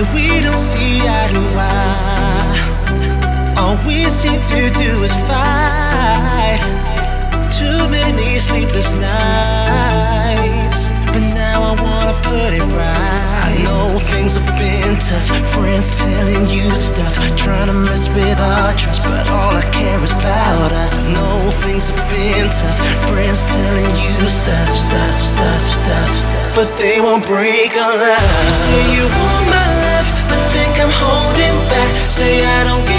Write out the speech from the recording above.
we don't see eye to eye. All we seem to do is fight. Too many sleepless nights, but now I wanna put it right. I know things have been tough, friends telling you stuff, trying to mess with our trust, but all I care is about us. I know things have been tough, friends telling you stuff, but they won't break our love. You say you want my love, but think I'm holding back. Say I don't get